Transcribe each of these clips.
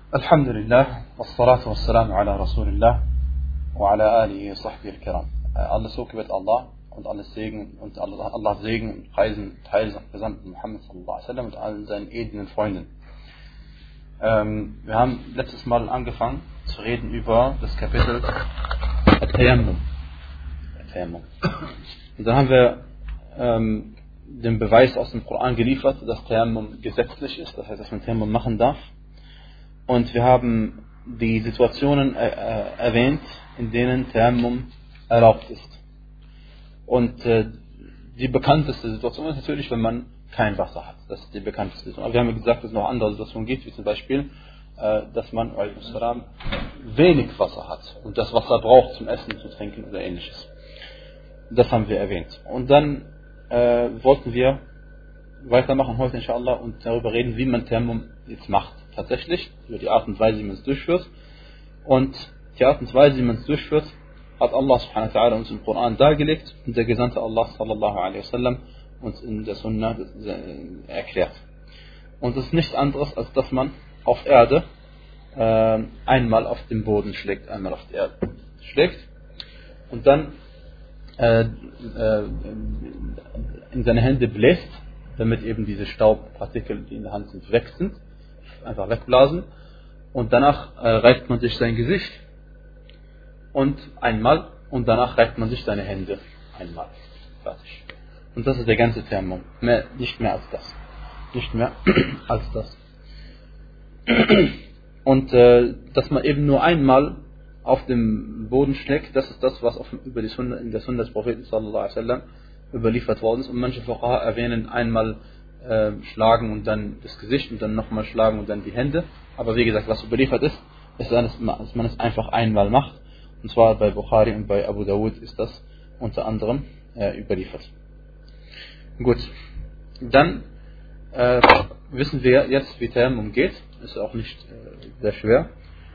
Alhamdulillah, wassalatu wassalamu ala Rasulillah wa ala alihi wa sahbihi al-kiram. Alles Lob gebet Allah und alles Segen und Allahs Segen und Preisen Teil des Gesandten Muhammad sallallahu alaihi wasallam und allen seinen edlen Freunden. Wir haben letztes Mal angefangen zu reden über das Kapitel Tayammum. Und dann haben wir den Beweis aus dem Koran geliefert, dass Tayammum gesetzlich ist, das heißt, dass man Tayammum machen darf. Und wir haben die Situationen erwähnt, in denen Tayammum erlaubt ist. Und die bekannteste Situation ist natürlich, wenn man kein Wasser hat. Das ist die bekannteste Situation. Aber wir haben gesagt, dass es noch andere Situationen gibt, wie zum Beispiel, dass man wenig Wasser hat und das Wasser braucht zum Essen, zu trinken oder ähnliches. Das haben wir erwähnt. Und dann wollten wir weitermachen heute inshallah und darüber reden, wie man Tayammum jetzt macht. Tatsächlich, über die Art und Weise, wie man es durchführt. Und die Art und Weise, wie man es durchführt, hat Allah subhanahu wa ta'ala uns im Koran dargelegt und der Gesandte Allah sallallahu alaihi wasallam uns in der Sunna erklärt. Und es ist nichts anderes, als dass man auf Erde einmal auf den Boden schlägt, einmal auf die Erde schlägt und dann in seine Hände bläst, damit eben diese Staubpartikel, die in der Hand sind, weg sind. Einfach wegblasen und danach reibt man sich sein Gesicht und einmal und danach reibt man sich seine Hände einmal. Fertig. Und das ist der ganze Tayammum. Nicht mehr als das. Nicht mehr als das. Und dass man eben nur einmal auf dem Boden schlägt, das ist das, was über die Sunna, in der Sunna des Propheten sallallahu alaihi wasallam überliefert worden ist. Und manche Fuqaha erwähnen einmal schlagen und dann das Gesicht und dann nochmal schlagen und dann die Hände. Aber wie gesagt, was überliefert ist, ist, dass man es einfach einmal macht. Und zwar bei Bukhari und bei Abu Dawud ist das unter anderem überliefert. Gut, dann wissen wir jetzt, wie Tayammum geht. Ist auch nicht sehr schwer.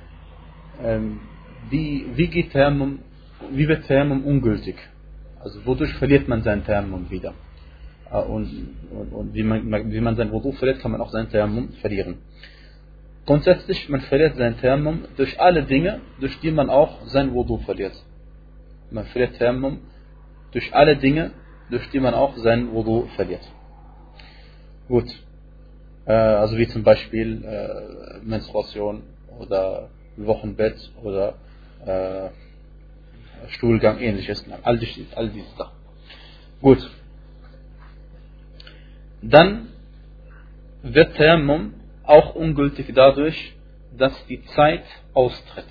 Wie geht Tayammum, wie wird Tayammum ungültig? Also wodurch verliert man sein Tayammum wieder? Und wie man sein Wudu verliert, kann man auch sein Tayammum verlieren. Grundsätzlich, man verliert sein Tayammum durch alle Dinge, durch die man auch sein Wudu verliert. Man verliert Tayammum durch alle Dinge, durch die man auch sein Wudu verliert. Gut. Also wie zum Beispiel Menstruation oder Wochenbett oder Stuhlgang, ähnliches. All diese Sachen. Gut. Dann wird Tayammum auch ungültig dadurch, dass die Zeit austritt.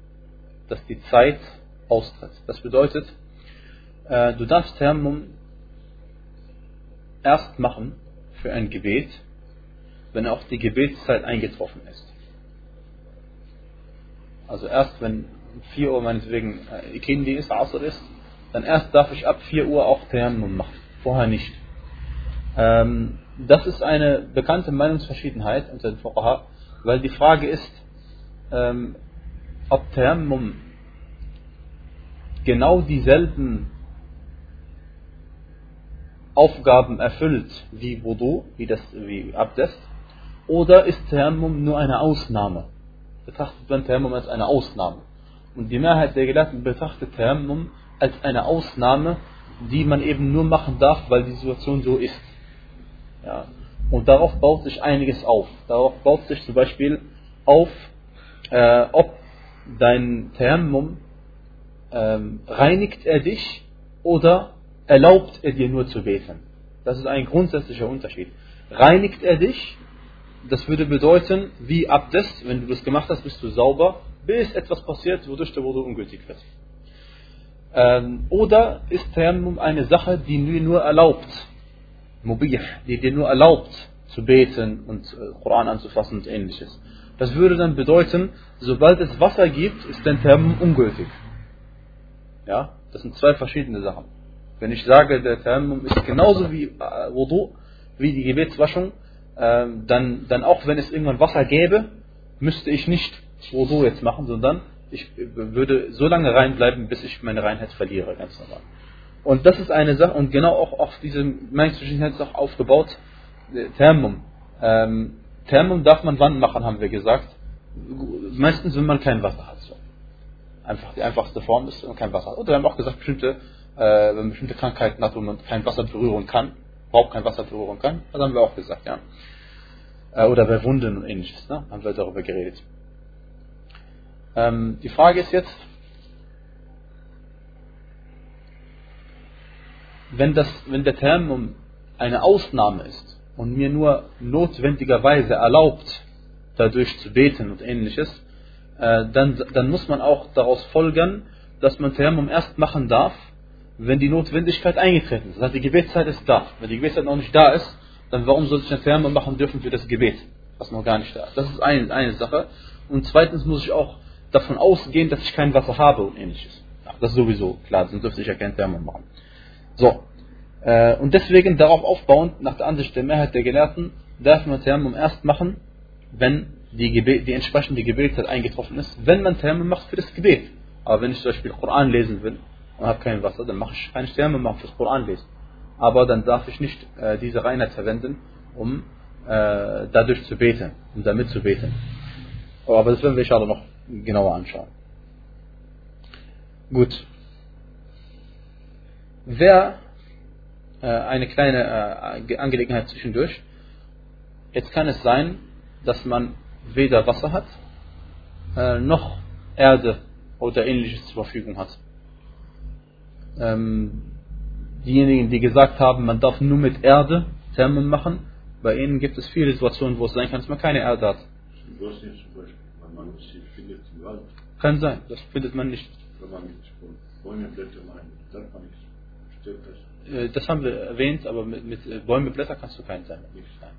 Das bedeutet, du darfst Tayammum erst machen für ein Gebet, wenn auch die Gebetszeit eingetroffen ist. Also erst wenn 4 Uhr meinetwegen Ikindi ist, Asr ist, dann erst darf ich ab 4 Uhr auch Tayammum machen, vorher nicht. Das ist eine bekannte Meinungsverschiedenheit unter den Fuqaha, weil die Frage ist, ob Tayammum genau dieselben Aufgaben erfüllt wie Wudu, wie Abdest, oder ist Tayammum nur eine Ausnahme? Betrachtet man Tayammum als eine Ausnahme. Und die Mehrheit der Gelehrten betrachtet Tayammum als eine Ausnahme, die man eben nur machen darf, weil die Situation so ist. Ja. Und darauf baut sich einiges auf. Darauf baut sich zum Beispiel auf, ob dein Tayammum reinigt er dich oder erlaubt er dir nur zu beten. Das ist ein grundsätzlicher Unterschied. Reinigt er dich, das würde bedeuten, wie Abdest, wenn du das gemacht hast, bist du sauber, bis etwas passiert, wodurch der Wudu ungültig wird. Oder ist Tayammum eine Sache, die nur erlaubt, Mubih, die dir nur erlaubt zu beten und Koran anzufassen und ähnliches. Das würde dann bedeuten, sobald es Wasser gibt, ist dein Tayammum ungültig. Ja, das sind zwei verschiedene Sachen. Wenn ich sage, der Tayammum ist genauso wie Wudu, wie die Gebetswaschung, dann auch wenn es irgendwann Wasser gäbe, müsste ich nicht Wudu jetzt machen, sondern ich würde so lange rein bleiben, bis ich meine Reinheit verliere, ganz normal. Und das ist eine Sache, und genau auch auf diese Meinungsverschiedenheit ist auch aufgebaut, Tayammum. Tayammum darf man wann machen, haben wir gesagt? Meistens, wenn man kein Wasser hat. So. Einfach die einfachste Form ist, wenn man kein Wasser hat. Oder wir haben auch gesagt, wenn man bestimmte Krankheiten hat, wo man kein Wasser berühren kann, überhaupt kein Wasser berühren kann, das haben wir auch gesagt, ja. Oder bei Wunden und ähnliches, ne? Haben wir darüber geredet. Die Frage ist jetzt, wenn der Tayammum eine Ausnahme ist und mir nur notwendigerweise erlaubt, dadurch zu beten und ähnliches, dann muss man auch daraus folgern, dass man Tayammum erst machen darf, wenn die Notwendigkeit eingetreten ist. Das heißt, die Gebetszeit ist da. Wenn die Gebetszeit noch nicht da ist, dann warum soll ich ein Tayammum machen dürfen für das Gebet, was noch gar nicht da ist? Das ist eine Sache. Und zweitens muss ich auch davon ausgehen, dass ich kein Wasser habe und ähnliches. Ja, das ist sowieso klar, sonst dürfte ich ja kein Tayammum machen. So. Und deswegen darauf aufbauend, nach der Ansicht der Mehrheit der Gelehrten, darf man Tayammum erst machen, wenn die entsprechende Gebetszeit eingetroffen ist, wenn man Tayammum macht für das Gebet. Aber wenn ich zum Beispiel Koran lesen will und habe kein Wasser, dann kann ich Tayammum machen fürs Koran lesen. Aber dann darf ich nicht diese Reinheit verwenden, um dadurch zu beten, um damit zu beten. Aber das werden wir inshallah noch genauer anschauen. Gut. Eine kleine Angelegenheit zwischendurch. Jetzt kann es sein, dass man weder Wasser hat, noch Erde oder ähnliches zur Verfügung hat. Diejenigen, die gesagt haben, man darf nur mit Erde Tayammum machen, bei ihnen gibt es viele Situationen, wo es sein kann, dass man keine Erde hat. In Bosnien zum Beispiel, wenn man sie findet im Wald. Kann sein, das findet man nicht. Wenn man mit Bäumeblättern meint, darf man nicht. Stimmt das? Das haben wir erwähnt, aber mit Bäumeblätter kannst du keinen sein.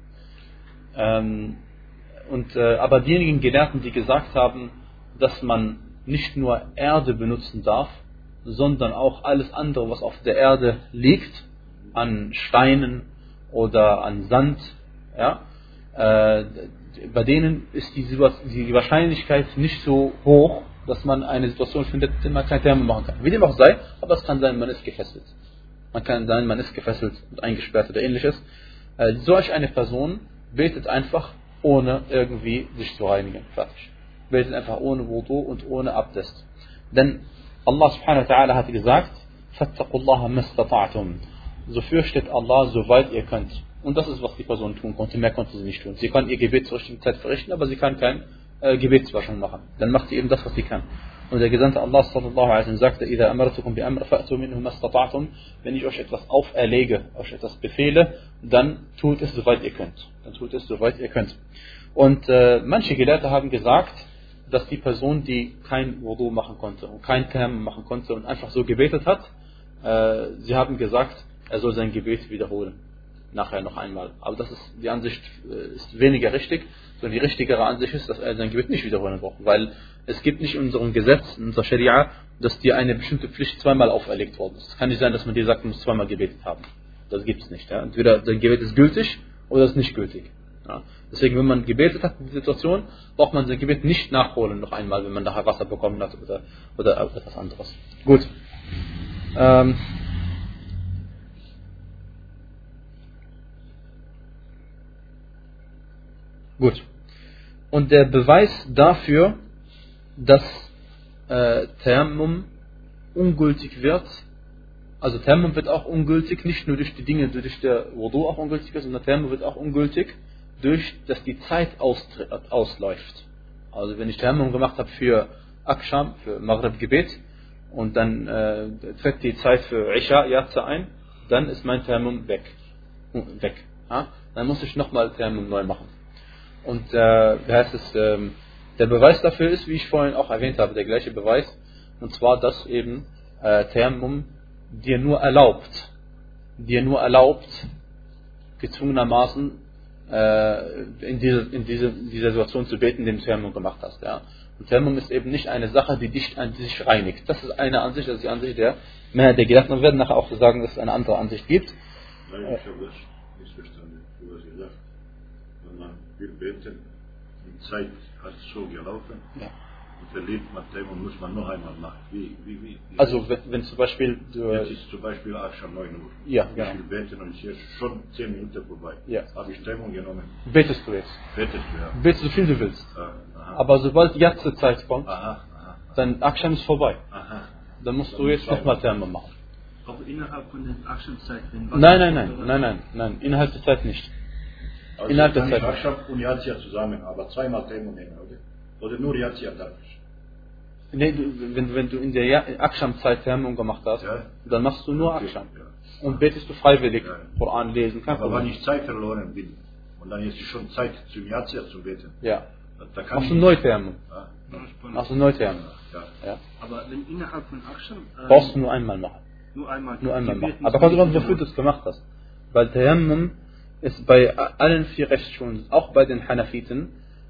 Aber diejenigen Gelehrten, die gesagt haben, dass man nicht nur Erde benutzen darf, sondern auch alles andere, was auf der Erde liegt, an Steinen oder an Sand, ja, bei denen ist die Wahrscheinlichkeit nicht so hoch, dass man eine Situation findet, in der man kein Tayammum machen kann. Wie dem auch sei, aber es kann sein, man ist gefesselt. Man kann sein, man ist gefesselt und eingesperrt oder ähnliches. Solch eine Person betet einfach, ohne irgendwie sich zu reinigen. Fertig. Betet einfach ohne Wudu und ohne Abdest. Denn Allah subhanahu wa ta'ala hat gesagt, Fattaqullaha mastata'tum. So fürchtet Allah, soweit ihr könnt. Und das ist, was die Person tun konnte. Mehr konnte sie nicht tun. Sie kann ihr Gebet zur richtigen Zeit verrichten, aber sie kann kein Gebetswaschung machen. Dann macht sie eben das, was sie kann. Und der Gesandte Allah sallallahu alaihi wasallam sagte, إِذَا أَمَرْتُكُمْ بِأَمْرٍ فَأْتُوا مِنْهُ مَا اسْتَطَعْتُمْ. Wenn ich euch etwas auferlege, euch etwas befehle, dann tut es, soweit ihr könnt. Und manche Gelehrte haben gesagt, dass die Person, die kein Wudu machen konnte und kein Tayammum machen konnte und einfach so gebetet hat, sie haben gesagt, er soll sein Gebet wiederholen. Nachher noch einmal. Aber die Ansicht ist weniger richtig, sondern die richtigere Ansicht ist, dass er sein Gebet nicht wiederholen braucht. Weil es gibt nicht in unserem Gesetz, in unserer Scharia, dass dir eine bestimmte Pflicht zweimal auferlegt worden ist. Es kann nicht sein, dass man dir sagt, du musst zweimal gebetet haben. Das gibt es nicht. Ja? Entweder dein Gebet ist gültig oder es ist nicht gültig. Ja? Deswegen, wenn man gebetet hat in der Situation, braucht man sein Gebet nicht nachholen noch einmal, wenn man nachher Wasser bekommen hat oder etwas anderes. Gut. Gut. Und der Beweis dafür, dass Tayammum ungültig wird, also Tayammum wird auch ungültig, nicht nur durch die Dinge, durch der Wudu auch ungültig ist, sondern Tayammum wird auch ungültig, durch dass die Zeit ausläuft. Also wenn ich Tayammum gemacht habe für Aksham, für Maghrib-Gebet, und dann tritt die Zeit für Isha, Yaza ein, dann ist mein Tayammum weg. Ja? Dann muss ich nochmal Tayammum neu machen. Und der Beweis dafür ist, wie ich vorhin auch erwähnt habe, der gleiche Beweis, und zwar, dass eben Tayammum dir nur erlaubt, gezwungenermaßen in dieser Situation zu beten, indem du Tayammum gemacht hast. Ja? Und Tayammum ist eben nicht eine Sache, die dich an sich reinigt. Das ist eine Ansicht, das ist die Ansicht der Mehrheit der Gelehrten. Wir werden nachher auch sagen, dass es eine andere Ansicht gibt. Nein, ich habe das missverstanden, du hast gesagt, wenn man will beten, die Zeit hat so gelaufen, ja. Und verliert man Tayammum, muss man noch einmal machen. Wie? Also wenn zum Beispiel jetzt ist zum Beispiel auch schon 9 Uhr. Ja, ich genau. will beten und es ist jetzt schon 10 Minuten vorbei. Ja. Habe ich Tayammum genommen. Betest du jetzt? Betest du, ja. Betest so viel du willst. Aber sobald die letzte Zeit kommt, dann Aksham ist vorbei. Dann musst du jetzt nochmal Tayammum machen. Auch innerhalb von der Aksham-Zeit? Nein, innerhalb der Zeit nicht. Also innerhalb der Zeit. Aksham und Yatzia zusammen, aber zweimal Tayammum nehmen, oder nur Yatzia darf ich? Nee, wenn du in der Aksham-Zeit Tayammum gemacht hast, dann machst du nur Aksham. Ja. Und betest du freiwillig Koran lesen. Aber wenn ich Zeit verloren bin, und dann ist es schon Zeit zum Yatzia zu beten. Ja. Da kann machst du neu Tayammum. Machst du neu Tayammum. Ja. Aber wenn innerhalb von Aksham... brauchst du nur einmal machen. Nur einmal machen. Aber kannst du wofür du es gemacht hast. Weil Tayammum ist bei allen 4 Rechtsschulen, auch bei den Hanafiten,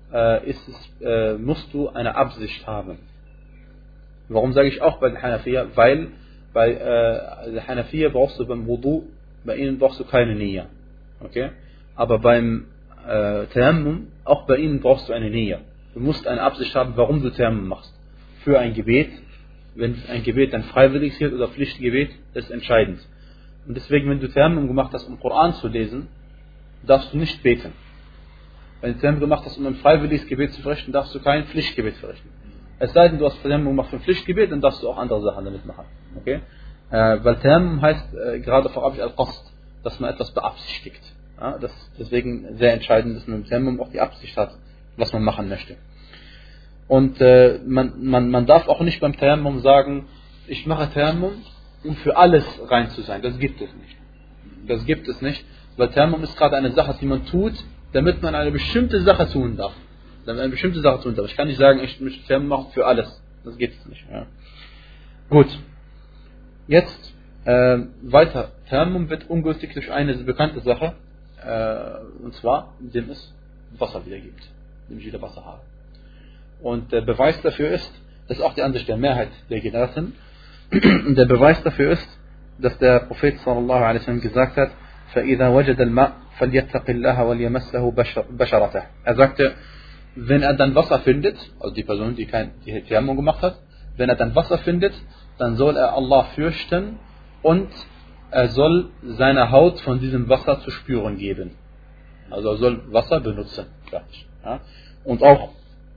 musst du eine Absicht haben. Warum sage ich auch bei den Hanafiya? Weil bei der Hanafiya brauchst du beim Wudu, bei ihnen brauchst du keine Niyya. Okay? Aber beim Tayammum, auch bei ihnen brauchst du eine Niyya. Du musst eine Absicht haben, warum du Tayammum machst. Für ein Gebet, wenn ein Gebet ein freiwilliges oder Pflichtgebet, ist entscheidend. Und deswegen, wenn du Tayammum gemacht hast, um Koran zu lesen, darfst du nicht beten. Wenn du Tayammum gemacht hast, um ein freiwilliges Gebet zu verrichten, darfst du kein Pflichtgebet verrichten. Es sei denn, du hast Tayammum gemacht für ein Pflichtgebet, dann darfst du auch andere Sachen damit machen. Okay? Weil Tayammum heißt gerade vor allem Al-Qasd, dass man etwas beabsichtigt. Ja? Das ist deswegen sehr entscheidend, dass man im Tayammum auch die Absicht hat, was man machen möchte. Und man darf auch nicht beim Tayammum sagen, ich mache Tayammum, um für alles rein zu sein. Das gibt es nicht. Weil Tayammum ist gerade eine Sache, die man tut, damit man eine bestimmte Sache tun darf. Ich kann nicht sagen, ich möchte Tayammum machen für alles. Das geht nicht. Ja. Gut. Jetzt weiter. Tayammum wird ungültig durch eine bekannte Sache, und zwar, indem es Wasser wieder gibt. Indem ich wieder Wasser habe. Und der Beweis dafür ist, das ist auch die Ansicht der Mehrheit der Gelehrten, und der Beweis dafür ist, dass der Prophet sallallahu alaihi wasallam gesagt hat, فَإِذَا وَجَدَ الْمَاءَ فَلْيَتَّقِ اللَّهَ وَلْيَمَسْلَهُ بَشَرَتَهُ. Er sagte, wenn er dann Wasser findet, also die Person, die Tayammum gemacht hat, wenn er dann Wasser findet, dann soll er Allah fürchten und er soll seine Haut von diesem Wasser zu spüren geben. Also er soll Wasser benutzen. Ja? Und auch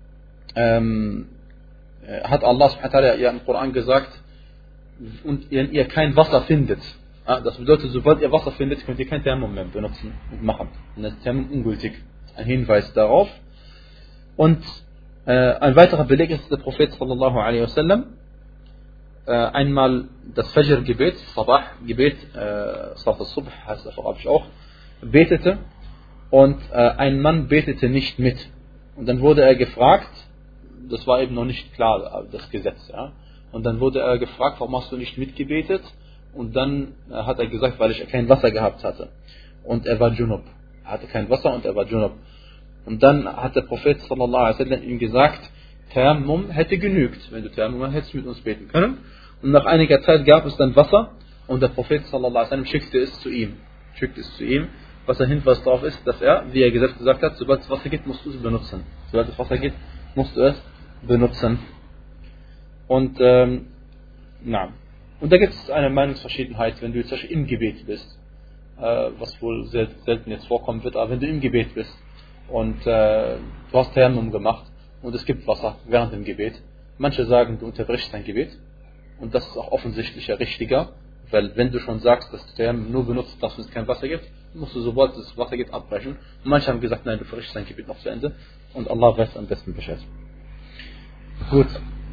hat Allah subhanahu wa ta'ala ja im Koran gesagt, und ihr kein Wasser findet. Ja, das bedeutet, sobald ihr Wasser findet, könnt ihr kein Tayammum mehr benutzen und machen. Und das ist Tayammum ungültig. Ein Hinweis darauf. Und ein weiterer Beleg ist der Prophet sallallahu alaihi wasallam einmal das Fajr-Gebet, Sabah-Gebet, Salat al-Subh heißt das auf Arabisch auch, betete und ein Mann betete nicht mit. Und dann wurde er gefragt, das war eben noch nicht klar, das Gesetz, ja. Und dann wurde er gefragt, warum hast du nicht mitgebetet? Und dann hat er gesagt, weil ich kein Wasser gehabt hatte. Und er war Junub. Er hatte kein Wasser und er war Junub. Und dann hat der Prophet sallallahu alaihi wasallam ihm gesagt, Tayammum hätte genügt. Wenn du Tayammum hättest, mit uns beten können. Und nach einiger Zeit gab es dann Wasser und der Prophet sallallahu alaihi wasallam schickte es zu ihm. Was ein Hinweis darauf ist, dass er, wie er gesagt hat, sobald es Wasser gibt, musst du es benutzen. Sobald es Wasser gibt, musst du es benutzen. Und und da gibt es eine Meinungsverschiedenheit, wenn du jetzt im Gebet bist, was wohl sehr selten jetzt vorkommen wird, aber wenn du im Gebet bist und du hast Tayammum gemacht und es gibt Wasser während dem Gebet, manche sagen, du unterbrichst dein Gebet und das ist auch offensichtlich richtiger, weil wenn du schon sagst, dass du Tayammum nur benutzt, dass es kein Wasser gibt, musst du sobald es Wasser gibt abbrechen. Und manche haben gesagt, nein, du verrichtest dein Gebet noch zu Ende und Allah weiß am besten Bescheid. Gut.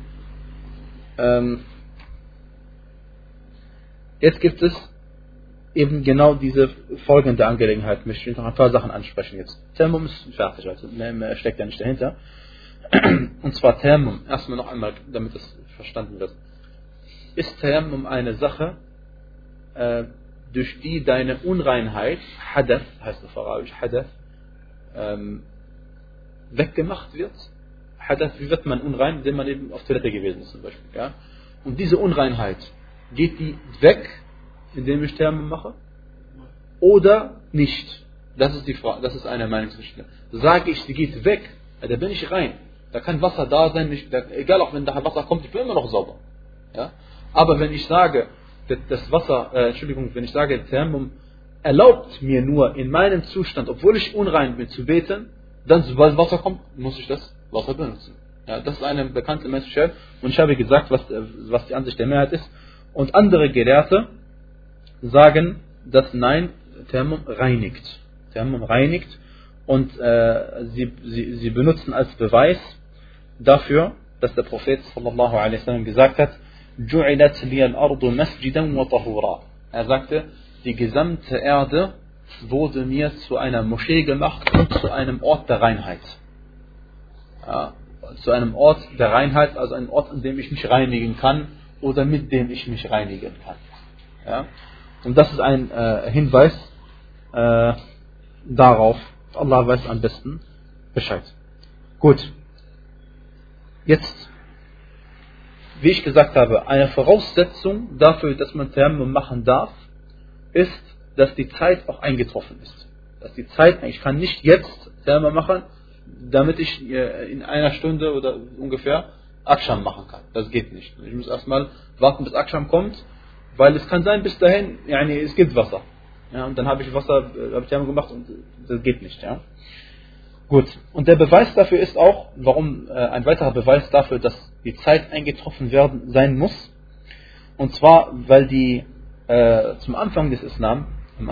Jetzt gibt es eben genau diese folgende Angelegenheit. Ich möchte noch ein paar Sachen ansprechen jetzt. Tayammum ist fertig, also mehr steckt ja nicht dahinter. Und zwar Tayammum, erstmal noch einmal, damit das verstanden wird. Ist Tayammum eine Sache, durch die deine Unreinheit, Hadath, heißt auf Arabisch, Hadath, weggemacht wird? Hadath, wie wird man unrein, indem man eben auf Toilette gewesen ist zum Beispiel. Ja? Und diese Unreinheit, geht die weg, indem ich Tayammum mache? Oder nicht? Das ist die Frage, das ist eine Meinungsrichtung. Sage ich, sie geht weg, da bin ich rein. Da kann Wasser da sein, egal auch wenn da Wasser kommt, ich bin immer noch sauber. Ja? Aber wenn ich sage, das Wasser, wenn ich sage, Tayammum erlaubt mir nur in meinem Zustand, obwohl ich unrein bin, zu beten, dann sobald Wasser kommt, muss ich das Wasser benutzen. Ja, das ist eine bekannte Message. Und ich habe gesagt, was die Ansicht der Mehrheit ist. Und andere Gelehrte sagen, dass nein, Tayammum reinigt. Tayammum reinigt. Und sie benutzen als Beweis dafür, dass der Prophet sallallahu alaihi wasallam gesagt hat, جُعِلَتْ لِيَ الْأَرْضُ مَسْجِدًا وَطَهُورًا. Er sagte, die gesamte Erde wurde mir zu einer Moschee gemacht und zu einem Ort der Reinheit. Ja, zu einem Ort der Reinheit, also ein Ort, an dem ich mich reinigen kann oder mit dem ich mich reinigen kann. Ja? Und das ist ein Hinweis darauf, Allah weiß am besten Bescheid. Gut. Jetzt, wie ich gesagt habe, eine Voraussetzung dafür, dass man Tayammum machen darf, ist, dass die Zeit auch eingetroffen ist. Dass die Zeit, ich kann nicht jetzt Tayammum machen, damit ich in einer Stunde oder ungefähr Aksham machen kann. Das geht nicht. Ich muss erstmal warten, bis Aksham kommt, weil es kann sein, bis dahin, es gibt Wasser. Ja, und dann habe ich Tayammum gemacht und das geht nicht. Ja. Gut. Und der Beweis dafür ist auch, ein weiterer Beweis dafür, dass die Zeit eingetroffen sein muss. Und zwar, weil am Anfang des Islam,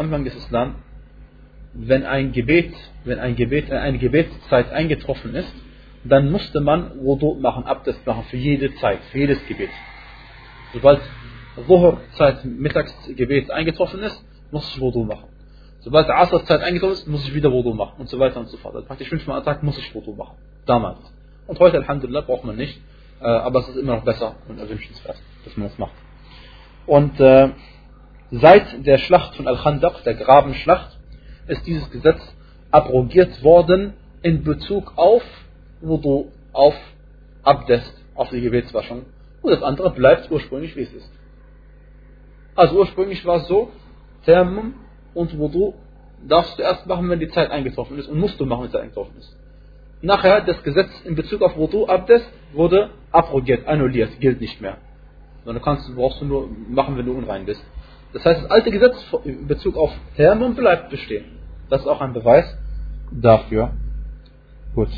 wenn eine Gebetszeit eingetroffen ist, dann musste man Wudu machen, Abdest machen für jede Zeit, für jedes Gebet. Sobald Zuhr-Zeit, Mittagsgebet eingetroffen ist, muss ich Wudu machen. Sobald Asr-Zeit eingetroffen ist, muss ich wieder Wudu machen und so weiter und so fort. Also praktisch 5-mal am Tag muss ich Wudu machen. Damals. Und heute, Alhamdulillah, braucht man nicht. Aber es ist immer noch besser und erwünschenswert, dass man das macht. Und seit der Schlacht von Al-Khandaq, der Grabenschlacht, ist dieses Gesetz abrogiert worden in Bezug auf Wudu, auf Abdest, auf die Gebetswaschung. Und das andere bleibt ursprünglich, wie es ist. Also ursprünglich war es so, Tayammum und Wudu darfst du erst machen, wenn die Zeit eingetroffen ist, und musst du machen, wenn die Zeit eingetroffen ist. Nachher, das Gesetz in Bezug auf Wudu, Abdest, wurde abrogiert, annulliert, gilt nicht mehr. Sondern brauchst du nur machen, wenn du unrein bist. Das heißt, das alte Gesetz in Bezug auf Tayammum bleibt bestehen. Das ist auch ein Beweis dafür. Gut.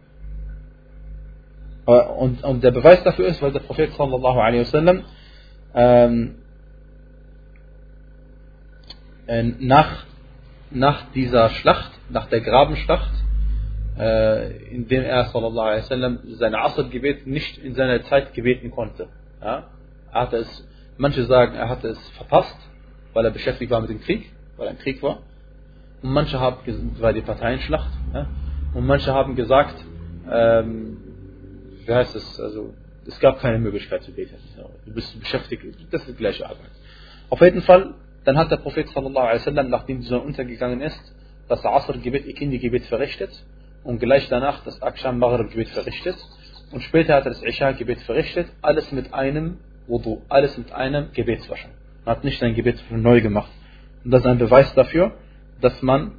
Und der Beweis dafür ist, weil der Prophet sallallahu alaihi wasallam nach dieser Schlacht, nach der Grabenschlacht, in dem er sallallahu alaihi wasallam seine Asr-Gebet nicht in seiner Zeit gebeten konnte. Ja? Manche sagen, er hatte es verpasst, weil er beschäftigt war mit dem Krieg, weil ein Krieg war. Und manche haben gesagt, war die Parteienschlacht. Ja? Und manche haben gesagt, es gab keine Möglichkeit zu beten. Du bist beschäftigt, das ist die gleiche Arbeit. Auf jeden Fall, dann hat der Prophet sallallahu alaihi wasallam, nachdem die Sonne untergegangen ist, das Asr-Gebet, Ikindi-Gebet verrichtet und gleich danach das Aksham-Maghrib-Gebet verrichtet und später hat er das Isha-Gebet verrichtet, alles mit einem Wudu, alles mit einem Gebetswaschen. Man hat nicht ein Gebet neu gemacht. Und das ist ein Beweis dafür, dass man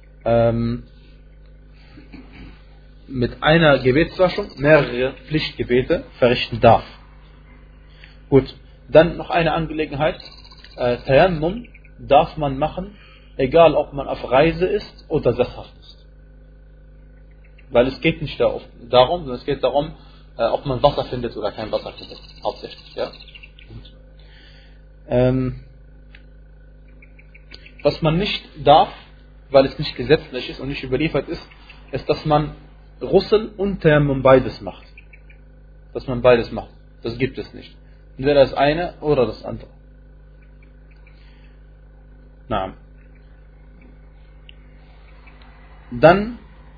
mit einer Gebetswaschung mehrere Pflichtgebete verrichten darf. Gut, dann noch eine Angelegenheit. Tayammum darf man machen, egal ob man auf Reise ist oder sesshaft ist. Weil es geht nicht darum, sondern es geht darum, ob man Wasser findet oder kein Wasser findet, hauptsächlich. Ja? Was man nicht darf, weil es nicht gesetzlich ist und nicht überliefert ist, dass man Ghusl und Tayammum beides macht. Dass man beides macht. Das gibt es nicht. Entweder das eine oder das andere. Na. Dann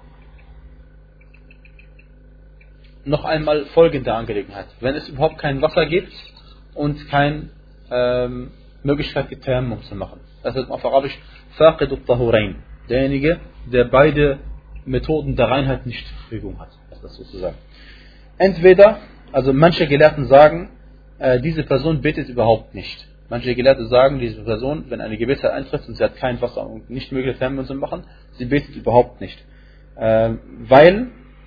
noch einmal folgende Angelegenheit. Wenn es überhaupt kein Wasser gibt und keine Möglichkeit gibt, Tayammum zu machen. Das ist auf Arabisch Faqid al-Tahurain. Derjenige, der beide Methoden der Reinheit nicht zur Verfügung hat. Das ist sozusagen. Entweder, also manche Gelehrten sagen, diese Person betet überhaupt nicht. Manche Gelehrte sagen, diese Person, wenn eine Gebetszeit eintritt und sie hat kein Wasser und nicht möglich Tayammum zu machen, sie betet überhaupt nicht. Weil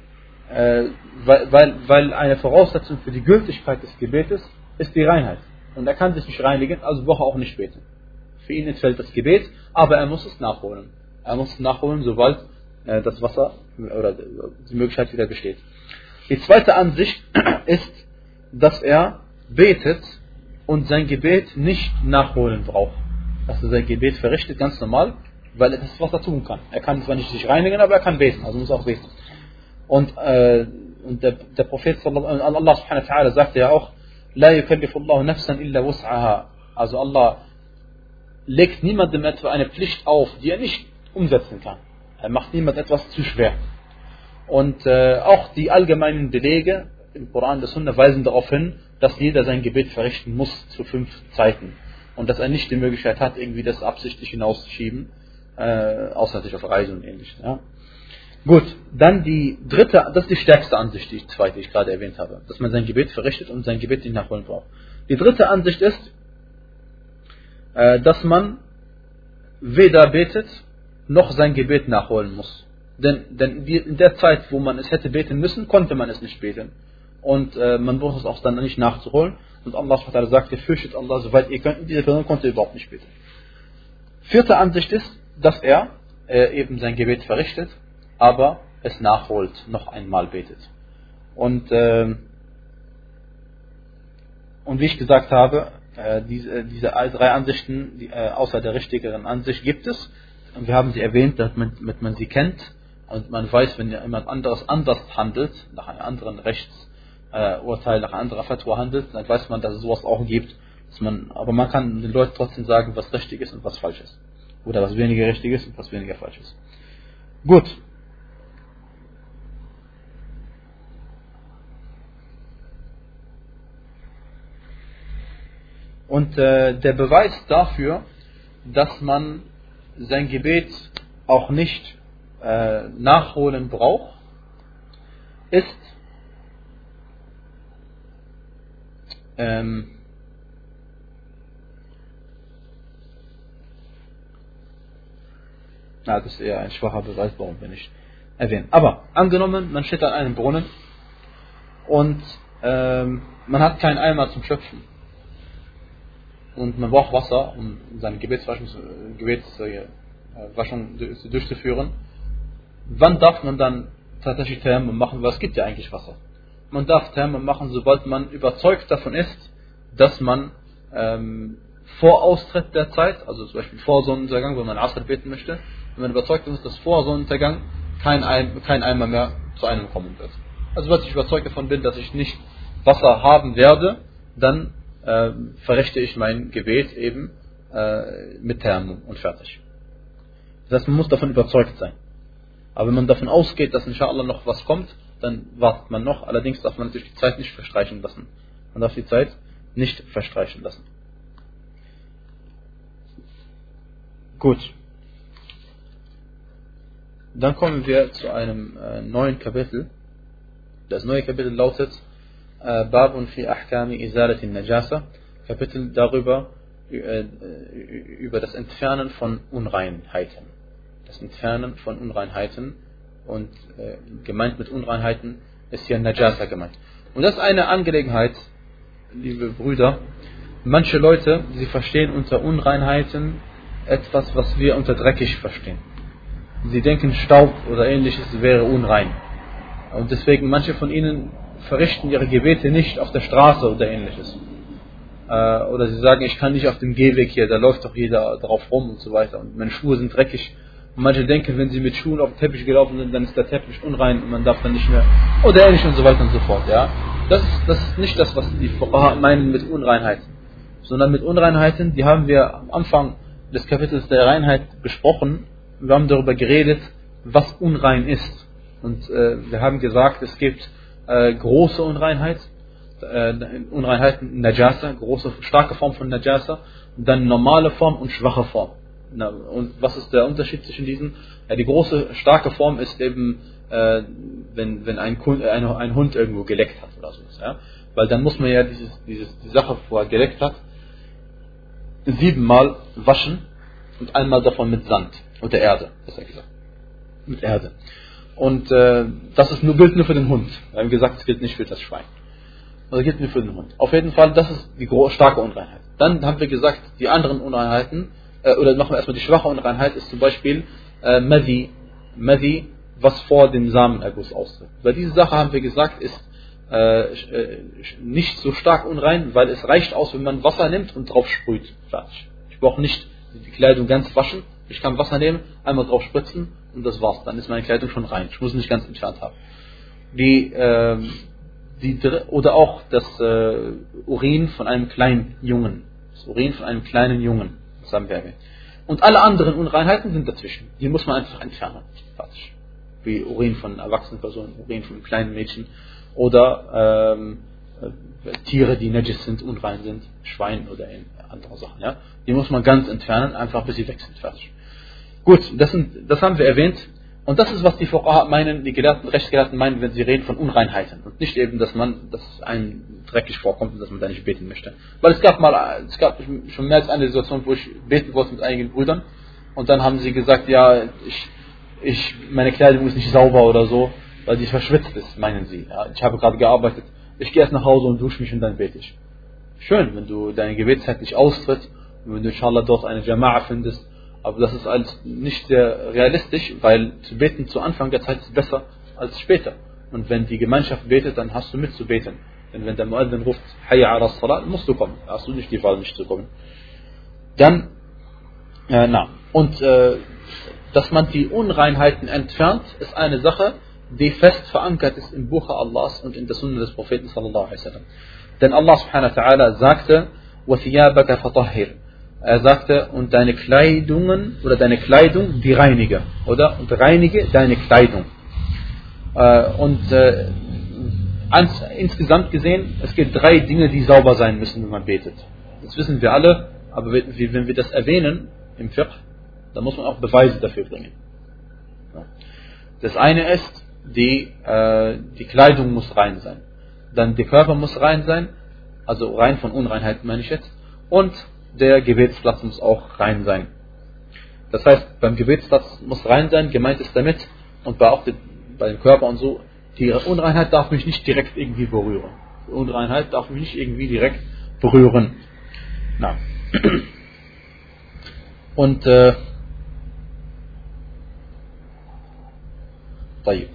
eine Voraussetzung für die Gültigkeit des Gebetes ist die Reinheit. Und er kann sich nicht reinigen, also braucht er auch nicht beten. Für ihn entfällt das Gebet, aber er muss es nachholen. Er muss es nachholen, sobald das Wasser oder die Möglichkeit wieder besteht. Die zweite Ansicht ist, dass er betet und sein Gebet nicht nachholen braucht. Dass er sein Gebet verrichtet, ganz normal, weil er das Wasser tun kann. Er kann zwar nicht sich reinigen, aber er kann beten, also muss auch beten. Und der Prophet Allah subhanahu wa ta'ala sagte ja auch, La yukallifullahu nafsan illa wus'aha. Also Allah legt niemandem etwa eine Pflicht auf, die er nicht umsetzen kann. Er macht niemand etwas zu schwer. Und auch die allgemeinen Belege im Koran der Sunna weisen darauf hin, dass jeder sein Gebet verrichten muss zu 5 Zeiten. Und dass er nicht die Möglichkeit hat, irgendwie das absichtlich hinauszuschieben, außer sich auf Reisen und ähnliches. Ja. Gut, dann die dritte, das ist die stärkste Ansicht, die ich gerade erwähnt habe, dass man sein Gebet verrichtet und sein Gebet nicht nachholen braucht. Die dritte Ansicht ist, dass man weder betet, noch sein Gebet nachholen muss. Denn in der Zeit, wo man es hätte beten müssen, konnte man es nicht beten. Und man braucht es auch dann nicht nachzuholen. Und Allah SWT sagt, fürchtet Allah, soweit ihr könnt. Und diese Person konnte überhaupt nicht beten. Vierte Ansicht ist, dass er eben sein Gebet verrichtet, aber es nachholt, noch einmal betet. Und wie ich gesagt habe, diese 3 Ansichten, außer der richtigeren Ansicht, gibt es. Und wir haben sie erwähnt, damit man sie kennt. Und man weiß, wenn jemand anderes anders handelt, nach einem anderen Rechtsurteil, nach einer anderen Fatwa handelt, dann weiß man, dass es sowas auch gibt. Aber man kann den Leuten trotzdem sagen, was richtig ist und was falsch ist. Oder was weniger richtig ist und was weniger falsch ist. Gut. Und der Beweis dafür, dass man sein Gebet auch nicht nachholen braucht, ist das ist eher ein schwacher Beweis, warum wir nicht erwähnen. Aber angenommen, man steht an einem Brunnen und man hat keinen Eimer zum Schöpfen und man braucht Wasser, um seine Gebetswaschung durchzuführen. Wann darf man dann tatsächlich Tayammum machen? Weil es gibt ja eigentlich Wasser. Man darf Tayammum machen, sobald man überzeugt davon ist, dass man vor Austritt der Zeit, also zum Beispiel vor Sonnenuntergang, wenn man Asr beten möchte, wenn man überzeugt ist, dass vor Sonnenuntergang kein Eimer mehr zu einem kommen wird. Also wenn ich überzeugt davon bin, dass ich nicht Wasser haben werde, dann verrichte ich mein Gebet eben mit Tayammum und fertig. Das heißt, man muss davon überzeugt sein. Aber wenn man davon ausgeht, dass inshallah noch was kommt, dann wartet man noch. Allerdings darf man natürlich die Zeit nicht verstreichen lassen. Man darf die Zeit nicht verstreichen lassen. Gut. Dann kommen wir zu einem neuen Kapitel. Das neue Kapitel lautet Babun fi Ahkami Izalati Najasa. Kapitel darüber, über das Entfernen von Unreinheiten. Das Entfernen von Unreinheiten. Und gemeint mit Unreinheiten ist hier Najasa gemeint. Und das ist eine Angelegenheit, liebe Brüder. Manche Leute, sie verstehen unter Unreinheiten etwas, was wir unter dreckig verstehen. Sie denken, Staub oder ähnliches wäre unrein. Und deswegen, manche von ihnen verrichten ihre Gebete nicht auf der Straße oder ähnliches. Oder sie sagen, ich kann nicht auf dem Gehweg hier, da läuft doch jeder drauf rum und so weiter. Und meine Schuhe sind dreckig. Und manche denken, wenn sie mit Schuhen auf den Teppich gelaufen sind, dann ist der Teppich unrein und man darf dann nicht mehr. Oder ähnlich und so weiter und so fort. Ja? Das ist nicht das, was die Fuqaha meinen mit Unreinheit. Sondern mit Unreinheiten, die haben wir am Anfang des Kapitels der Reinheit besprochen. Wir haben darüber geredet, was unrein ist. Und wir haben gesagt, es gibt große Unreinheit, Unreinheiten, Najasa, große, starke Form von Najasa, und dann normale Form und schwache Form. Und was ist der Unterschied zwischen diesen? Ja, die große, starke Form ist eben, wenn ein Hund irgendwo geleckt hat oder so. Ja? Weil dann muss man ja die Sache, wo er geleckt hat, 7-mal waschen und einmal davon mit Sand oder Erde, besser gesagt. Mit Erde. Und das ist gilt nur für den Hund. Wir haben gesagt, es gilt nicht für das Schwein. Also gilt nur für den Hund. Auf jeden Fall, das ist die starke Unreinheit. Dann haben wir gesagt, die anderen Unreinheiten, oder machen wir erstmal die schwache Unreinheit, ist zum Beispiel Madhi. Madhi was vor dem Samenerguss austritt. Weil diese Sache, haben wir gesagt, ist nicht so stark unrein, weil es reicht aus, wenn man Wasser nimmt und drauf sprüht. Fertig. Ich brauche nicht die Kleidung ganz waschen. Ich kann Wasser nehmen, einmal drauf spritzen und das war's. Dann ist meine Kleidung schon rein. Ich muss nicht ganz entfernt haben. Oder auch das Urin von einem kleinen Jungen. Das Urin von einem kleinen Jungen. Das haben wir erwähnt. Und alle anderen Unreinheiten sind dazwischen. Die muss man einfach entfernen. Fertig. Wie Urin von erwachsenen Personen, Urin von kleinen Mädchen. Oder Tiere, die najis sind, unrein sind. Schwein oder andere Sachen. Ja? Die muss man ganz entfernen, einfach bis sie weg sind. Fertig. Gut, das haben wir erwähnt. Und das ist, was die Fuqaha meinen, die Rechtsgelehrten meinen, wenn sie reden von Unreinheiten. Und nicht eben, dass einem dreckig vorkommt und dass man da nicht beten möchte. Weil es gab schon mehr als eine Situation, wo ich beten wollte mit einigen Brüdern. Und dann haben sie gesagt, ja, meine Kleidung ist nicht sauber oder so, weil sie verschwitzt ist, meinen sie. Ja, ich habe gerade gearbeitet. Ich gehe erst nach Hause und dusche mich und dann bete ich. Schön, wenn du deine Gebetszeit nicht austritt und wenn du inshallah dort eine Jama'a findest. Aber das ist alles nicht sehr realistisch, weil zu beten zu Anfang der Zeit ist besser als später. Und wenn die Gemeinschaft betet, dann hast du mitzubeten. Denn wenn der Muaddin ruft, Hayya ala Salat, musst du kommen. Hast du nicht die Wahl, nicht zu kommen. Dann, dass man die Unreinheiten entfernt, ist eine Sache, die fest verankert ist im Buche Allahs und in der Sunna des Propheten sallallahu alaihi wasallam. Denn Allah subhanahu wa ta'ala sagte, وَثِيَابَكَ فَطَهِّرْ. Er sagte, und deine Kleidungen, oder deine Kleidung, die reinige, oder? Und reinige deine Kleidung. Insgesamt gesehen, es gibt 3 Dinge, die sauber sein müssen, wenn man betet. Das wissen wir alle, aber wenn wir das erwähnen im Fiqh, dann muss man auch Beweise dafür bringen. Das eine ist, die Kleidung muss rein sein. Dann der Körper muss rein sein, also rein von Unreinheiten meine ich jetzt, und der Gebetsplatz muss auch rein sein. Das heißt, beim Gebetsplatz muss rein sein, gemeint ist damit, und auch bei dem Körper und so, die Unreinheit darf mich nicht direkt irgendwie berühren. Die Unreinheit darf mich nicht irgendwie direkt berühren. Na. Und طيب.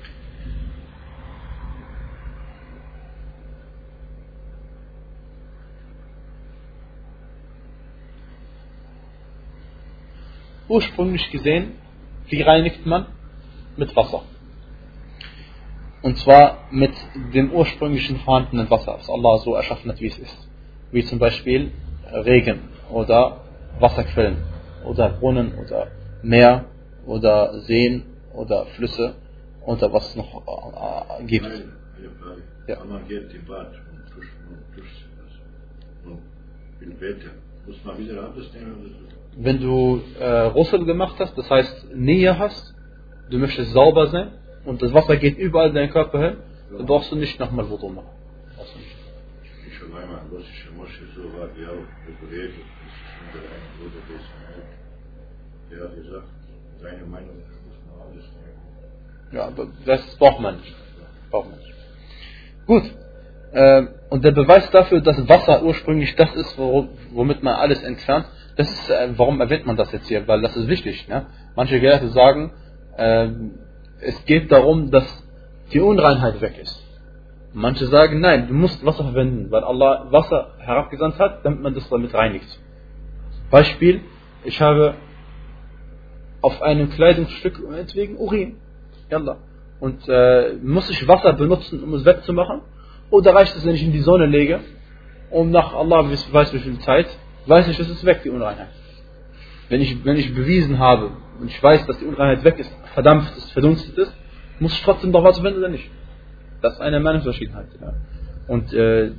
Ursprünglich gesehen, wie reinigt man? Mit Wasser. Und zwar mit dem ursprünglichen vorhandenen Wasser, das Allah so erschaffen hat, wie es ist. Wie zum Beispiel Regen oder Wasserquellen oder Brunnen oder Meer oder Seen oder Flüsse oder was es noch gibt. Eine Frage. Ja. Man geht im Bad und duscht und will beten. Muss man wieder abnehmen? Wenn du Ghusl gemacht hast, das heißt Nähe hast, du möchtest sauber sein und das Wasser geht überall in deinen Körper hin, dann brauchst du nicht nochmal Wudu machen. Ich schon einmal in russische Moschee so war, die auch reguliert, das ist schon der eine Bruder, der hat gesagt, seine Meinung muss man alles nehmen. Ja, aber das braucht man nicht. Gut. Und der Beweis dafür, dass Wasser ursprünglich das ist, womit man alles entfernt, das ist, warum erwähnt man das jetzt hier? Weil das ist wichtig. Ne? Manche Gelehrte sagen, es geht darum, dass die Unreinheit weg ist. Manche sagen, nein, du musst Wasser verwenden, weil Allah Wasser herabgesandt hat, damit man das damit reinigt. Beispiel, ich habe auf einem Kleidungsstück meinetwegen Urin. Yalla. Und muss ich Wasser benutzen, um es wegzumachen? Oder reicht es, wenn ich in die Sonne lege und nach Allah weiß wie viel Zeit, weiß ich, es ist weg, die Unreinheit. Wenn ich bewiesen habe und ich weiß, dass die Unreinheit weg ist, verdampft ist, verdunstet ist, muss ich trotzdem doch was verwenden oder nicht? Das ist eine Meinungsverschiedenheit. Ja. Und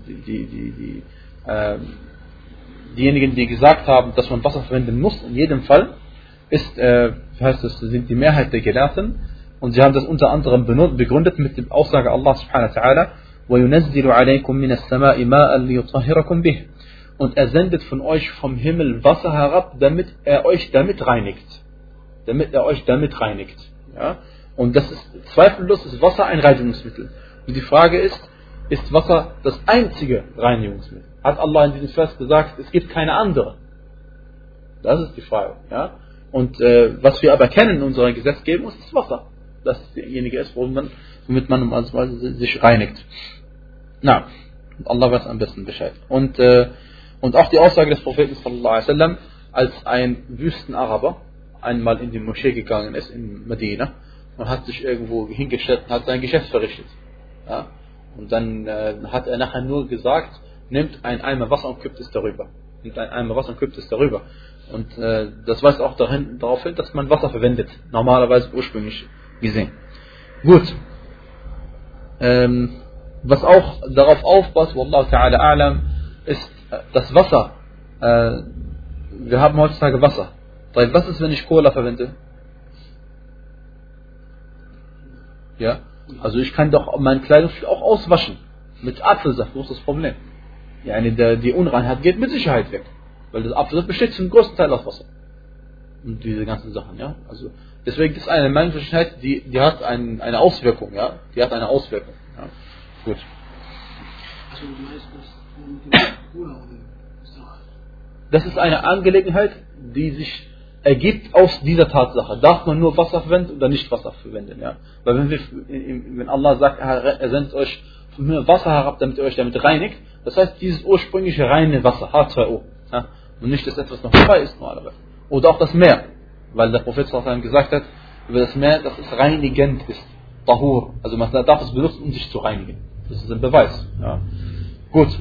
diejenigen, die gesagt haben, dass man Wasser verwenden muss, in jedem Fall, sind die Mehrheit der Gelehrten, und sie haben das unter anderem begründet mit der Aussage Allah subhanahu wa ta'ala, وَيُنَزِّلُ عَلَيْكُم مِّنَ السَّمَاءِ مَاءً لِيُطَهِّرَكُم بِهِ. Und er sendet von euch vom Himmel Wasser herab, damit er euch damit reinigt. Ja? Und das ist zweifellos, ist Wasser ein Reinigungsmittel. Und die Frage ist Wasser das einzige Reinigungsmittel? Hat Allah in diesem Vers gesagt, es gibt keine andere? Das ist die Frage. Ja? Und was wir aber kennen in unserer Gesetzgebung, ist das Wasser. das derjenige ist, womit man also sich reinigt. Na, Allah weiß am besten Bescheid. Und auch die Aussage des Propheten sallallahu alaihi wasallam, als ein Wüstenaraber einmal in die Moschee gegangen ist in Medina und hat sich irgendwo hingestellt und hat sein Geschäft verrichtet. Ja? Und dann hat er nachher nur gesagt, nimmt ein Eimer Wasser und kippt es darüber. Und das weist auch darauf hin, dass man Wasser verwendet, normalerweise ursprünglich gesehen. Gut. Was auch darauf aufpasst, Wallahu ta'ala a'lam, ist das Wasser. Wir haben heutzutage Wasser. Was ist, wenn ich Cola verwende? Ja, also ich kann doch mein Kleidungsstück auch auswaschen. Mit Apfelsaft, wo ist das Problem? Ja, die Unreinheit geht mit Sicherheit weg. Weil das Apfelsaft besteht zum größten Teil aus Wasser. Und diese ganzen Sachen, ja. Also deswegen ist eine Meinungsverschiedenheit, die hat eine Auswirkung, ja. Ja? Gut. Also du meinst das mit dem Cola oder? Das ist eine Angelegenheit, die sich ergibt aus dieser Tatsache. Darf man nur Wasser verwenden oder nicht Wasser verwenden? Ja? Weil wenn Allah sagt, er sendet euch vom Himmel Wasser herab, damit ihr euch damit reinigt, das heißt dieses ursprüngliche reine Wasser, H2O. Ja? Und nicht, dass etwas noch frei ist normalerweise. Oder auch das Meer. Weil der Prophet gesagt hat, über das Meer, dass es reinigend ist. Tahur. Also man darf es benutzen, um sich zu reinigen. Das ist ein Beweis. Ja? Gut.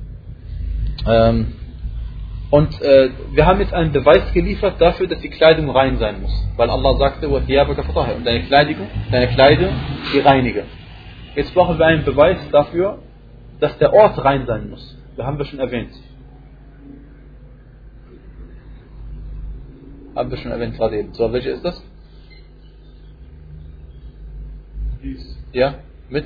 Und wir haben jetzt einen Beweis geliefert dafür, dass die Kleidung rein sein muss. Weil Allah sagte, und deine Kleidung, die reinige. Jetzt brauchen wir einen Beweis dafür, dass der Ort rein sein muss. Das haben wir schon erwähnt. Gerade eben. So, welche ist das? Ja, mit?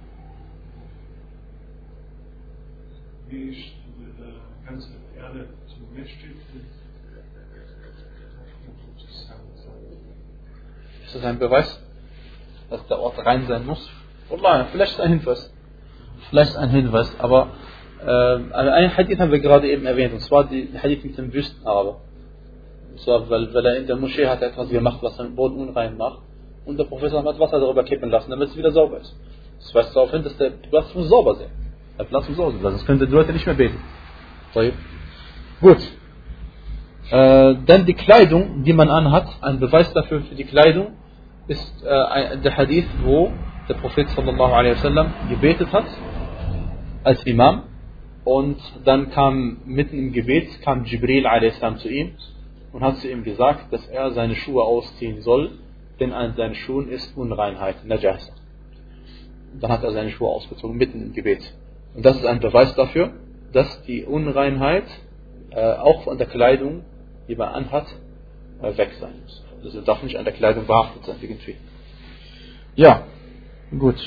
Wie ich ganze Erde zum Mitstehen. Ist das ein Beweis, dass der Ort rein sein muss? Wallah, vielleicht ein Hinweis. Aber ein Hadith haben wir gerade eben erwähnt, und zwar die Hadith mit dem Wüstenaraber. Und zwar, weil er in der Moschee hat etwas gemacht, was den Boden unrein macht, und der Professor hat Wasser darüber kippen lassen, damit es wieder sauber ist. Das weist darauf hin, dass der Platz muss sauber sein. Sonst können die Leute nicht mehr beten. Gut. Dann die Kleidung, die man anhat, ein Beweis dafür für die Kleidung ist der Hadith, wo der Prophet sallallahu alaihi wasallam gebetet hat als Imam, und dann kam mitten im Gebet Jibril alaihi salam zu ihm und hat zu ihm gesagt, dass er seine Schuhe ausziehen soll, denn an seinen Schuhen ist Unreinheit, Najasa. Dann hat er seine Schuhe ausgezogen mitten im Gebet. Und das ist ein Beweis dafür, dass die Unreinheit auch von der Kleidung, die man anhat, weg sein muss. Also darf nicht an der Kleidung behaftet sein, irgendwie. Ja, gut.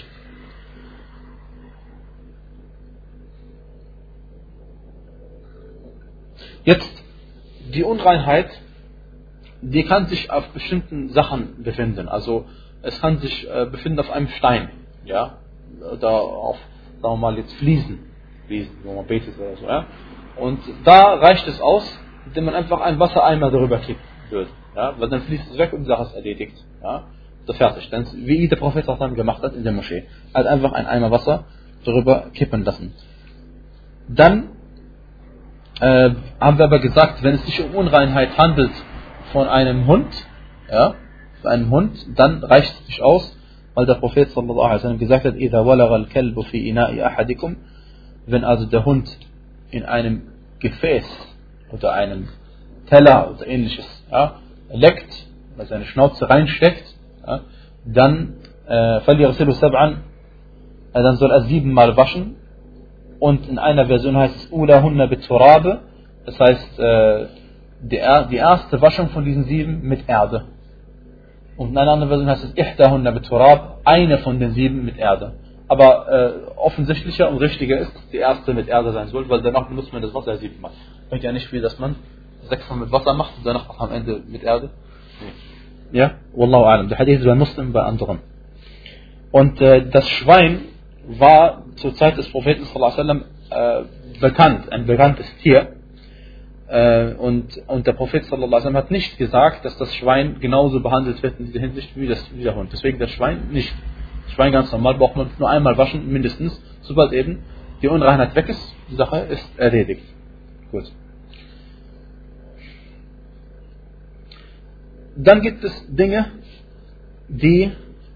Jetzt, die Unreinheit, die kann sich auf bestimmten Sachen befinden. Also, es kann sich befinden auf einem Stein, ja, oder auf, sagen wir mal jetzt Fliesen, wo man betet oder so, ja. Und da reicht es aus, indem man einfach einen Wassereimer darüber kippen würde, ja, weil dann fließt es weg und die Sache ist erledigt, ja. So fertig. Dann, wie der Prophet das dann gemacht hat in der Moschee, hat einfach einen Eimer Wasser darüber kippen lassen. Dann haben wir aber gesagt, wenn es sich um Unreinheit handelt von einem Hund, ja, dann reicht es nicht aus, weil der Prophet sallallahu alaihi wasallam gesagt hat, إِذَا وَلَغَ الْكَلْبُ فِي إِنَاءِ أَحَدِكُمْ, wenn also der Hund in einem Gefäß oder einem Teller oder ähnliches, ja, leckt, weil seine Schnauze reinsteckt, ja, dann فَلْيَغْسِلُ سَبْعًا, dann soll er 7-mal waschen. Und in einer Version heißt es Ulahunna biturabe, das heißt die erste Waschung von diesen 7 mit Erde. Und in einer anderen Version heißt es Ihdahunna biturab, eine von den 7 mit Erde. Aber offensichtlicher und richtiger ist, dass die erste mit Erde sein soll, weil danach benutzt man das Wasser 7-mal. Bringt ja nicht viel, dass man 6-mal mit Wasser macht und danach am Ende mit Erde. Ja, Wallahu a'lam. Der Hadith ist bei Muslim, bei anderen. Und das Schwein war zur Zeit des Propheten sallallahu alaihi wasallam bekannt, ein bekanntes Tier. Und der Prophet sallallahu alaihi wasallam hat nicht gesagt, dass das Schwein genauso behandelt wird in dieser Hinsicht wie der Hund. Deswegen das Schwein nicht. Das Schwein ganz normal braucht man nur einmal waschen, mindestens, sobald eben die Unreinheit weg ist, die Sache ist erledigt. Gut. Dann gibt es Dinge, die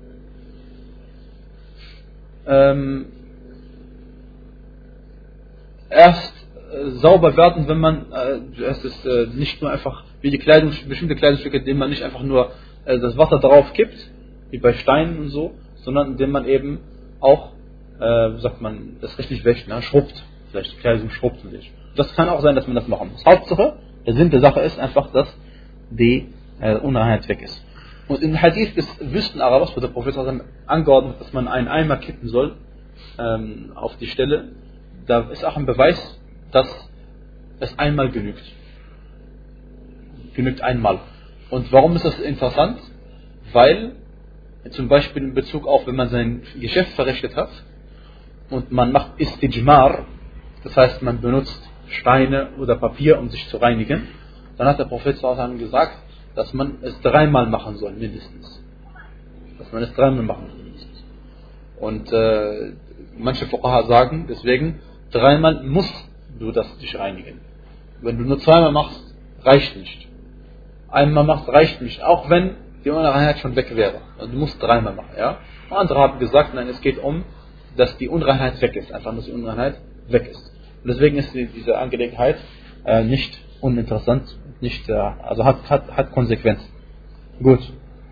erst sauber werden, wenn man es ist nicht nur einfach wie die Kleidung, bestimmte Kleidungsstücke, indem man nicht einfach nur das Wasser drauf kippt, wie bei Steinen und so, sondern indem man eben auch, sagt man, das richtig wäscht, ne? Schrubbt, vielleicht die Kleidung schrubbt und sich. Das kann auch sein, dass man das machen muss. Hauptsache, der Sinn der Sache ist einfach, dass die Unreinheit weg ist. Und im Hadith des Wüstenarabers, wo der Prophet angeordnet hat, dass man einen Eimer kippen soll auf die Stelle, da ist auch ein Beweis, dass es einmal genügt. Genügt einmal. Und warum ist das interessant? Weil zum Beispiel in Bezug auf, wenn man sein Geschäft verrichtet hat und man macht Istijmar, das heißt man benutzt Steine oder Papier, um sich zu reinigen, dann hat der Prophet gesagt, dass man es 3 Mal machen soll, mindestens. Dass man es 3 Mal machen soll, mindestens. Und manche Fuqaha sagen, deswegen 3 Mal musst du das dich reinigen. Wenn du nur 2 Mal machst, reicht nicht. Einmal machst, reicht nicht, auch wenn die Unreinheit schon weg wäre. Also du musst 3 Mal machen. Ja? Und andere haben gesagt, nein, es geht um, dass die Unreinheit weg ist. Einfach, dass die Unreinheit weg ist. Und deswegen ist diese Angelegenheit nicht uninteressant, nicht, also hat Konsequenzen. Gut.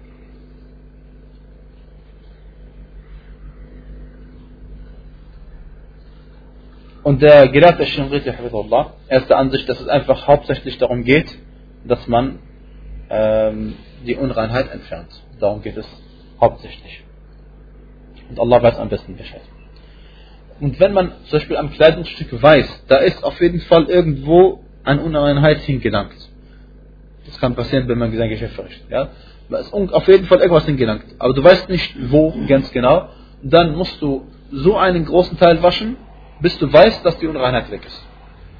Und der Gelehrte Shinqiti, er ist der Ansicht, dass es einfach hauptsächlich darum geht, dass man die Unreinheit entfernt. Darum geht es hauptsächlich. Und Allah weiß am besten Bescheid. Und wenn man zum Beispiel am Kleidungsstück weiß, da ist auf jeden Fall irgendwo eine Unreinheit hingelangt. Das kann passieren, wenn man sein Geschäft verrichtet. Ja? Da ist auf jeden Fall irgendwas hingelangt. Aber du weißt nicht, wo ganz genau. Dann musst du so einen großen Teil waschen, bis du weißt, dass die Unreinheit weg ist.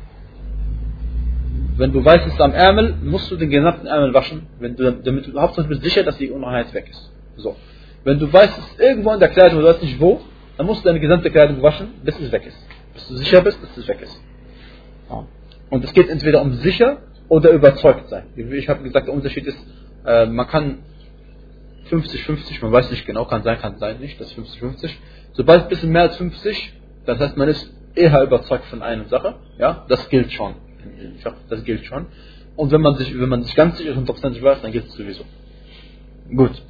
Wenn du weißt, es ist am Ärmel, musst du den gesamten Ärmel waschen, damit du hauptsächlich bist sicher, dass die Unreinheit weg ist. So. Wenn du weißt, es ist irgendwo in der Kleidung, du weißt nicht wo, dann musst du deine gesamte Kleidung waschen, bis es weg ist. Bis du sicher bist, dass es weg ist. Ja. Und es geht entweder um sicher oder überzeugt sein. Ich habe gesagt, der Unterschied ist, man kann 50-50, man weiß nicht genau, kann sein nicht, das ist 50-50. Sobald ein bisschen mehr als 50, das heißt, man ist eher überzeugt von einer Sache, ja, das gilt schon. Das gilt schon. Und wenn man sich ganz sicher und 100% weiß, dann gilt es sowieso. Gut.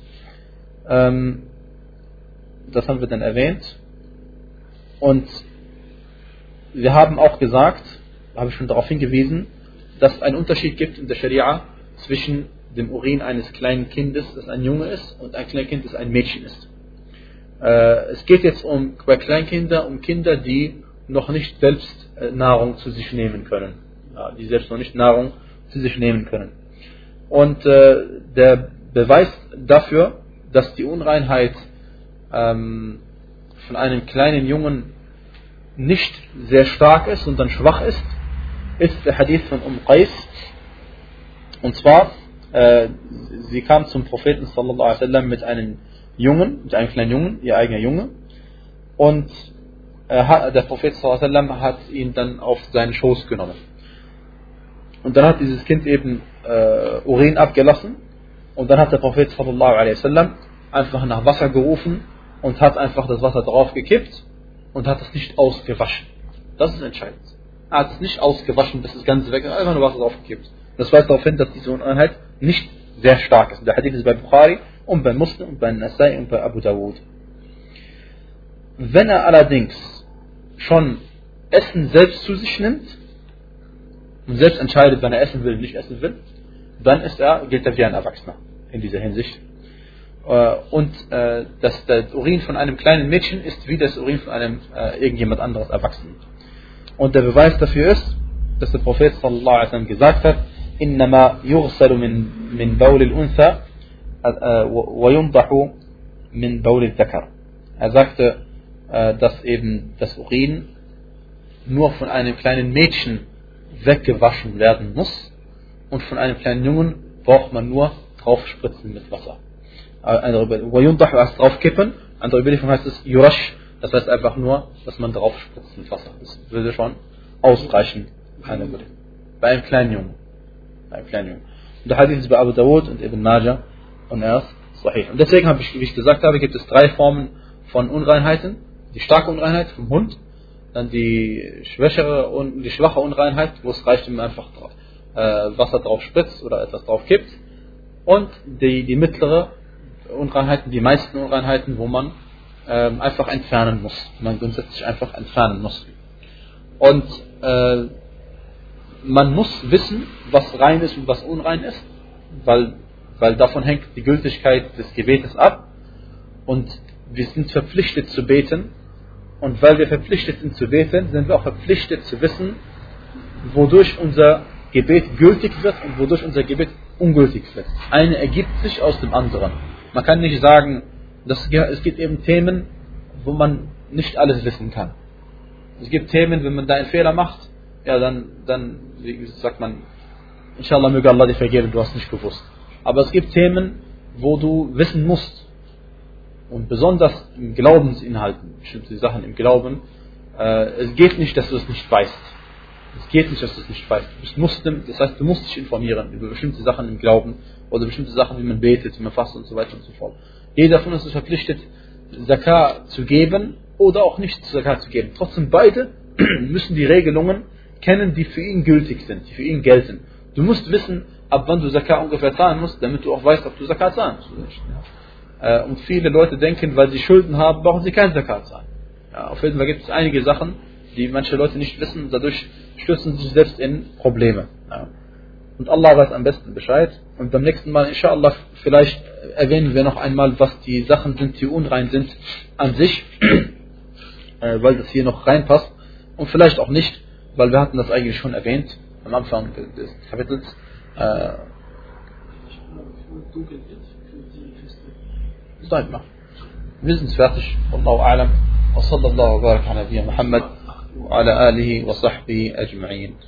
Das haben wir dann erwähnt. Und wir haben auch gesagt, habe ich schon darauf hingewiesen, dass es einen Unterschied gibt in der Scharia zwischen dem Urin eines kleinen Kindes, das ein Junge ist, und ein Kleinkind, das ein Mädchen ist. Es geht jetzt bei Kleinkindern um Kinder, die noch nicht selbst Nahrung zu sich nehmen können. Ja, die selbst noch nicht Nahrung zu sich nehmen können. Und der Beweis dafür, dass die Unreinheit von einem kleinen Jungen nicht sehr stark ist und dann schwach ist der Hadith von Qais. Und zwar, sie kam zum Propheten sallallahu alaihi wasallam mit einem kleinen Jungen, ihr eigener Junge. Und der Prophet sallallahu alaihi wasallam hat ihn dann auf seinen Schoß genommen. Und dann hat dieses Kind eben Urin abgelassen. Und dann hat der Prophet sallallahu alaihi wasallam einfach nach Wasser gerufen und hat einfach das Wasser drauf gekippt und hat es nicht ausgewaschen. Das ist entscheidend. Er hat es nicht ausgewaschen, bis das Ganze weg ist, einfach nur Wasser drauf gekippt. Das weist darauf hin, dass diese Unreinheit nicht sehr stark ist. Der Hadith ist bei Bukhari und bei Muslim und bei Nasai und bei Abu Dawud. Wenn er allerdings schon Essen selbst zu sich nimmt und selbst entscheidet, wenn er essen will, nicht essen will, dann gilt er wie ein Erwachsener in dieser Hinsicht. Und dass der Urin von einem kleinen Mädchen ist wie das Urin von einem irgendjemand anderes Erwachsenen. Und der Beweis dafür ist, dass der Prophet sallallahu alaihi wasallam gesagt hat: "Innama yughsalu min bawl al-untha wa yundahu min bawl al-dhakar." Er sagte, dass eben das Urin nur von einem kleinen Mädchen weggewaschen werden muss. Und von einem kleinen Jungen braucht man nur draufspritzen mit Wasser. وَيُنْضَحُ heißt draufkippen, andere Überlieferung heißt es Yurash, das heißt einfach nur, dass man draufspritzt mit Wasser. Das würde schon ausreichen. Bei einem kleinen Jungen. Und der Hadith ist bei Abu Dawud und Ibn Majah und er ist sahih. Und deswegen habe ich, wie ich gesagt habe, gibt es 3 Formen von Unreinheiten. Die starke Unreinheit vom Hund, dann die schwache Unreinheit, wo es reicht, wenn man einfach Wasser drauf spritzt oder etwas drauf kippt. Und die mittlere Unreinheiten, die meisten Unreinheiten, wo man einfach entfernen muss. Man grundsätzlich einfach entfernen muss. Und man muss wissen, was rein ist und was unrein ist, weil davon hängt die Gültigkeit des Gebetes ab. Und wir sind verpflichtet zu beten. Und weil wir verpflichtet sind zu beten, sind wir auch verpflichtet zu wissen, wodurch unser Gebet gültig wird und wodurch unser Gebet ungültig wird. Eine ergibt sich aus dem anderen. Man kann nicht sagen, es gibt eben Themen, wo man nicht alles wissen kann. Es gibt Themen, wenn man da einen Fehler macht, ja, dann wie sagt man, Inshallah möge Allah dir vergeben, du hast nicht gewusst. Aber es gibt Themen, wo du wissen musst. Und besonders im Glaubensinhalten, bestimmte Sachen im Glauben, es geht nicht, dass du es nicht weißt. Es geht nicht, dass du es nicht weißt. Du bist Muslim, das heißt, du musst dich informieren über bestimmte Sachen im Glauben oder bestimmte Sachen, wie man betet, wie man fastet und so weiter und so fort. Jeder von uns ist verpflichtet, Zakat zu geben oder auch nicht Zakat zu geben. Trotzdem beide müssen die Regelungen kennen, die für ihn gültig sind, die für ihn gelten. Du musst wissen, ab wann du Zakat ungefähr zahlen musst, damit du auch weißt, ob du Zakat zahlen musst oder nicht. Und viele Leute denken, weil sie Schulden haben, brauchen sie kein Zakat zahlen. Ja, auf jeden Fall gibt es einige Sachen, die manche Leute nicht wissen, dadurch stürzen sie sich selbst in Probleme. Ja. Und Allah weiß am besten Bescheid. Und beim nächsten Mal, inshallah, vielleicht erwähnen wir noch einmal, was die Sachen sind, die unrein sind an sich, weil das hier noch reinpasst. Und vielleicht auch nicht, weil wir hatten das eigentlich schon erwähnt am Anfang des Kapitels. Wir sind fertig. Wallahu a'lam. Wa sallallahu wa baraka ala nabiyyina Muhammad wa ala alihi wa sahbihi ajma'in.